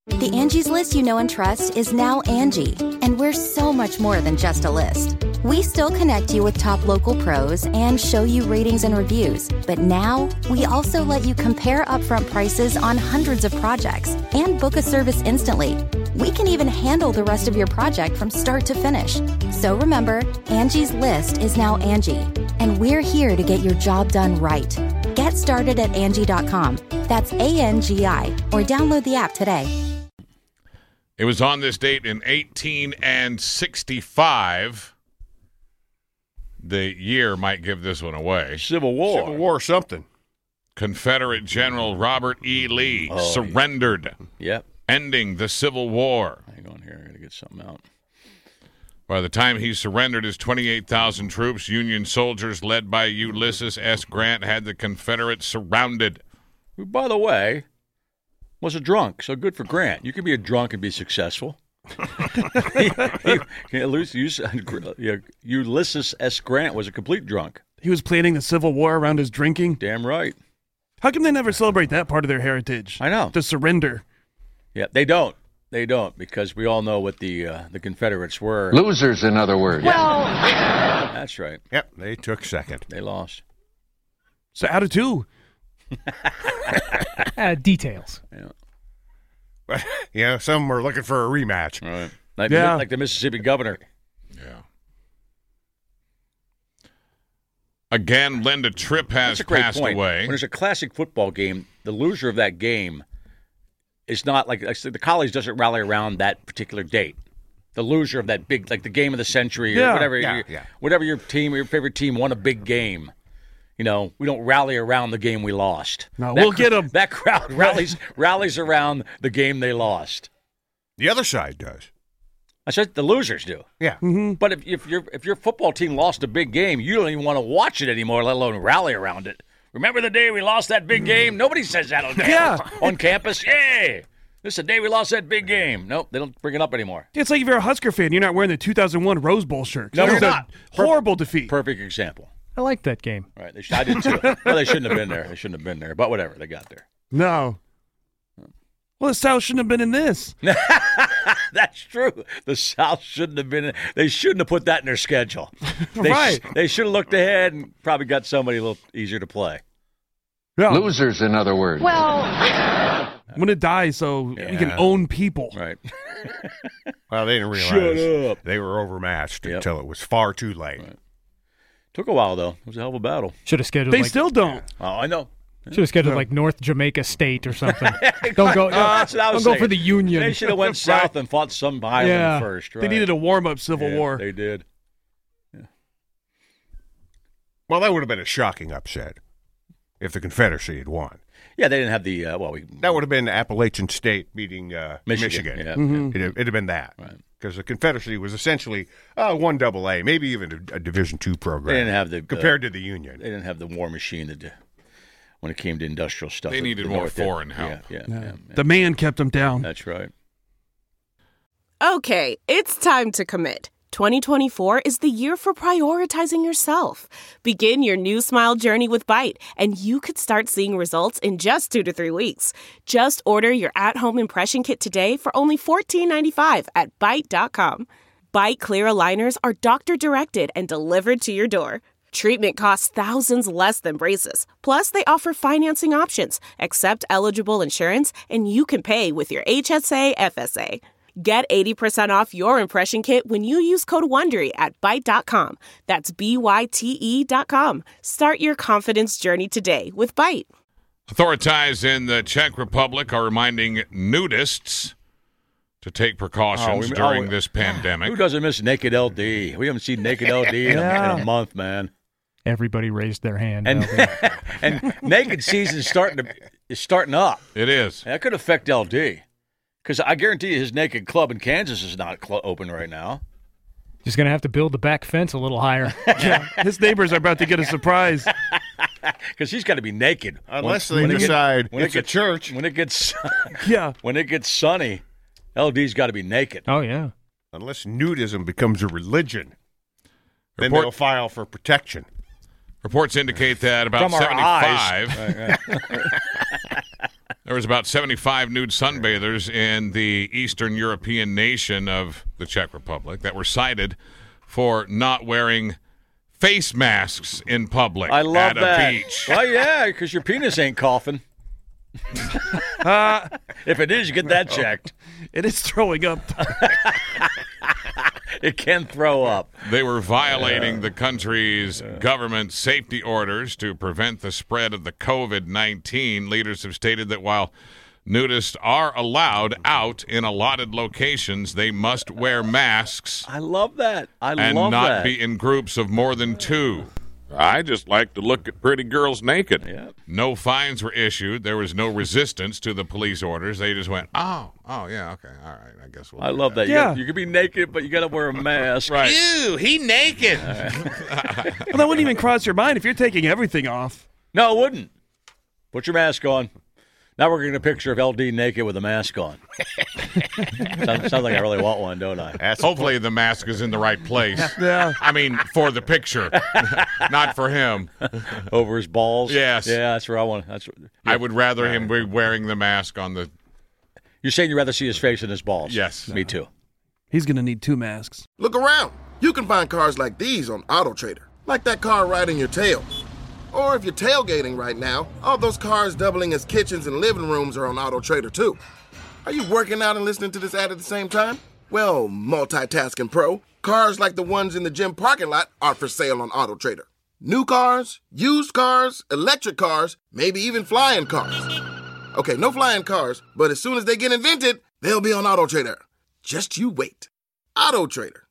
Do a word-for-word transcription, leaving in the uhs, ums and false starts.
The Angie's List you know and trust is now Angie, and we're so much more than just a list. We still connect you with top local pros and show you ratings and reviews, but now we also let you compare upfront prices on hundreds of projects and book a service instantly. We can even handle the rest of your project from start to finish. So remember, Angie's List is now Angie, and we're here to get your job done right. Get started at Angie dot com. That's A N G I, or download the app today. It was on this date in eighteen sixty-five. The year might give this one away. Civil War. Civil War something. Confederate General Robert E. Lee Oh, surrendered, Yep. ending the Civil War. Hang on here. I got to get something out. By the time he surrendered his twenty-eight thousand troops, Union soldiers led by Ulysses S. Grant had the Confederates surrounded. Who, by the way, was a drunk, so good for Grant. You can be a drunk and be successful. he, he, Ulysses, Ulysses S. Grant was a complete drunk. He was planning the Civil War around his drinking. Damn right. How come they never celebrate that part of their heritage? I know. The surrender. Yeah, they don't. They don't, because we all know what the uh, the Confederates were. Losers, in other words. Well, that's right. Yep, they took second. They lost. So out of two. uh, details. Yeah. You know, some were looking for a rematch. Right. Like, Yeah. like the Mississippi governor. Yeah. Again, Linda Tripp has That's a great passed point. away. When there's a classic football game, the loser of that game is not like, like the college doesn't rally around that particular date. The loser of that big, like the game of the century or Yeah. whatever, Yeah, your, yeah. whatever your team or your favorite team won a big game. You know, we don't rally around the game we lost. No, That we'll cr- get 'em. That crowd rallies rallies around the game they lost. The other side does. That's what the losers do. Yeah. Mm-hmm. But if, if your if your football team lost a big game, you don't even want to watch it anymore, let alone rally around it. Remember the day we lost that big game? Nobody says that on Yeah. campus. On campus, yay! This is the day we lost that big game. Nope, they don't bring it up anymore. It's like if you're a Husker fan, you're not wearing the two thousand one Rose Bowl shirt. No, That you're was a not. horrible defeat. Perfect example. I like that game. Right? They sh- I did too. Well, they shouldn't have been there. They shouldn't have been there. But whatever, they got there. No. Well, the South shouldn't have been in this. That's true. The South shouldn't have been. They shouldn't have put that in their schedule. They Right. Sh- they should have looked ahead and probably got somebody a little easier to play. Yeah. Losers, in other words. I'm going to die so you can Yeah. own people. Right. Well, they didn't realize Shut up. they were overmatched Yep. until it was far too late. Right. Took a while though. It was a hell of a battle. Should have scheduled. They like, still don't. Oh, I know. should have scheduled like North Jamaica State or something. don't go. Uh, that's what I don't was go saying. for the Union. They should have went south and fought some island Yeah. first. Right? They needed a warm-up Civil Yeah, War. They did. Well, that would have been a shocking upset if the Confederacy had won. Yeah, they didn't have the uh, well. We That would have been Appalachian State beating uh, Michigan. Michigan. Yeah. Mm-hmm. It'd, have- it'd have been that. Right. Because the Confederacy was essentially uh, one double A, maybe even a, a Division two program. They didn't have the compared uh, to the Union. They didn't have the war machine that, uh, when it came to industrial stuff. They that needed the more North did. foreign help. Yeah, yeah, Yeah. yeah, yeah. The man kept them down. That's right. Okay, it's time to commit. twenty twenty-four is the year for prioritizing yourself. Begin your new smile journey with Byte, and you could start seeing results in just two to three weeks. Just order your at-home impression kit today for only fourteen ninety-five at Byte dot com. Byte Clear aligners are doctor-directed and delivered to your door. Treatment costs thousands less than braces. Plus, they offer financing options, accept eligible insurance, and you can pay with your H S A F S A. Get eighty percent off your impression kit when you use code WONDERY at Byte dot com. That's B Y T E dot com. Start your confidence journey today with Byte. Authorities in the Czech Republic are reminding nudists to take precautions Oh, we- during oh, this pandemic. Who doesn't miss Naked L D? We haven't seen Naked L D in, a, in a month, man. Everybody raised their hand. And L D. and naked season's starting to is starting up. It is. That could affect L D. Because I guarantee you his naked club in Kansas is not cl- open right now. Just gonna have to build the back fence a little higher. Yeah, his neighbors are about to get a surprise. Because he's got to be naked. Unless When- they when it get- decide when it it's a gets- church. When it gets Yeah. when it gets sunny, L D's got to be naked. Oh yeah. Unless nudism becomes a religion, then Report- they'll file for protection. Reports indicate that about From our seventy-five eyes. Right, right. There was about seventy-five nude sunbathers in the Eastern European nation of the Czech Republic that were cited for not wearing face masks in public I love at that. a beach. Well, yeah, because your penis ain't coughing. Uh, If it is, you get that checked. it is throwing up. It can throw up. They were violating the country's government safety orders to prevent the spread of the covid nineteen. Leaders have stated that while nudists are allowed out in allotted locations, they must wear masks I love that. I and love not that. be in groups of more than two. I just like to look at pretty girls naked. Yeah. No fines were issued. There was no resistance to the police orders. They just went, oh, oh, yeah, okay, all right, I guess we'll I do love that. You Yeah. gotta- You, can be naked, but you got to wear a mask. Right. Ew, he naked. Well, that wouldn't even cross your mind if you're taking everything off. No, it wouldn't. Put your mask on. Now we're getting a picture of L D naked with a mask on. sounds, sounds like I really want one, don't I? Hopefully the mask is in the right place. Yeah. I mean, for the picture, not for him. Over his balls. Yes. Yeah, that's where I want. That's. What, I would rather him be wearing the mask on the. You're saying you'd rather see his face than his balls? Yes. Me too. He's going to need two masks. Look around. You can find cars like these on AutoTrader, like that car riding your tail. Or if you're tailgating right now, all those cars doubling as kitchens and living rooms are on AutoTrader too. Are you working out and listening to this ad at the same time? Well, multitasking pro, cars like the ones in the gym parking lot are for sale on AutoTrader. New cars, used cars, electric cars, maybe even flying cars. Okay, no flying cars, but as soon as they get invented, they'll be on AutoTrader. Just you wait. AutoTrader.